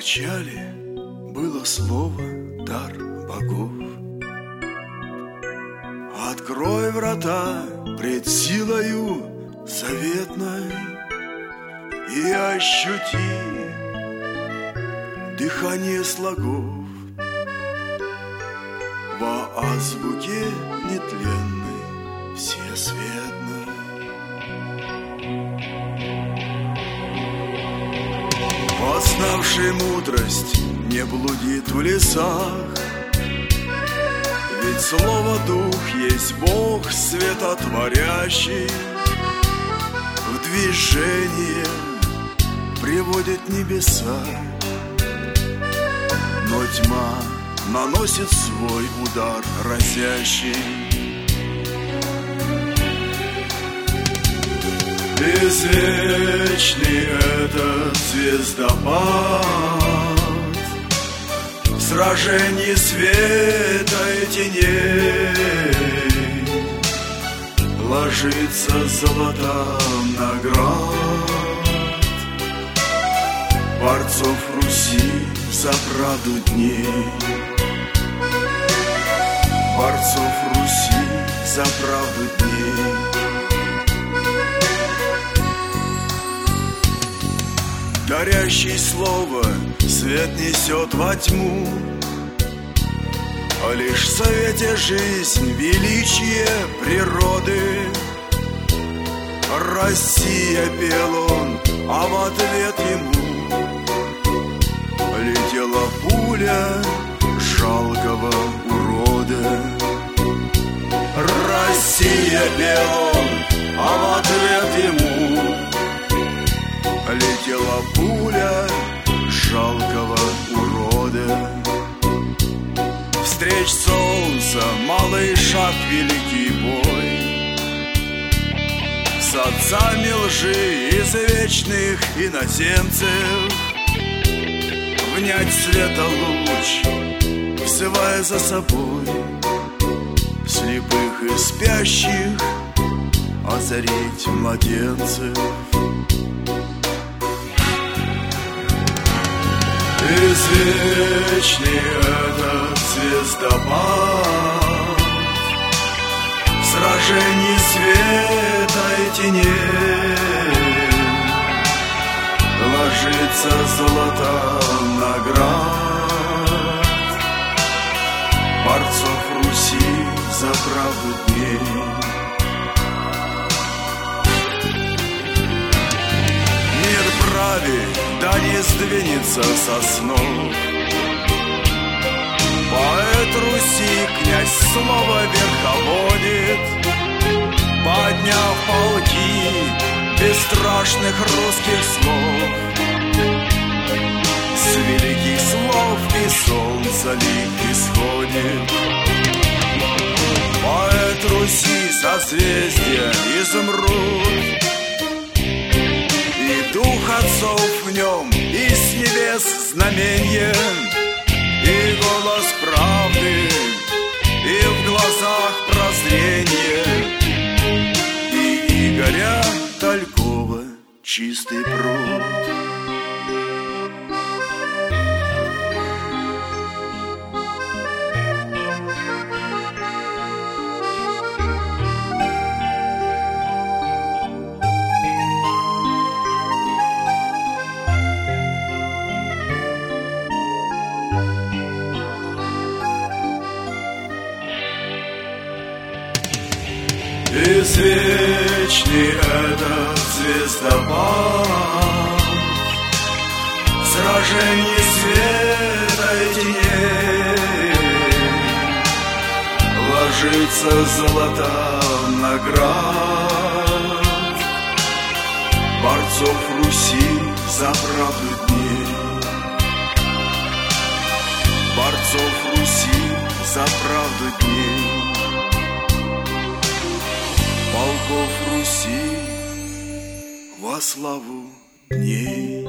начале было слово, дар богов. Открой врата пред силою заветной и ощути дыхание слогов во азбуке нетленной всесветной. Познавший мудрость не блудит в лесах, ведь слово дух есть Бог светотворящий, в движение приводит небеса, но тьма наносит свой удар разящий. Безвечный этот звездопад в сражении света и теней ложится золотом наград борцов Руси за правду дней, борцов Руси за правду дней. Дарящий слово свет несет во тьму, а лишь в совете жизнь, величие природы. Россия пел он, а в ответ ему летела пуля жалкого урода. Россия пел он, а в ответ ему летела пуля жалкого урода. Встреч солнца малый шаг, великий бой с отцами лжи извечных иноземцев. Внять света луч, взывая за собой слепых и спящих, озарить младенцев. Извечный этот звездопад в сражении света и теней ложится золотом наград борцов Руси за правду дней. Мир правит, да не сдвинется со снов. Поэт Руси, князь слова верховодит, подняв полки бесстрашных русских слов. С великих слов и солнца лик исходит. Поэт Руси созвездия изумруд, и дух отцов в нем, и с небес знаменье, и голос правды, и в глазах прозрение, и Игоря Талькова чистый пруд. Извечный этот звездопад в сражении света и теней ложится золотом наград борцов Руси за правду дней, борцов Руси за правду дней, полков Руси во славу дней.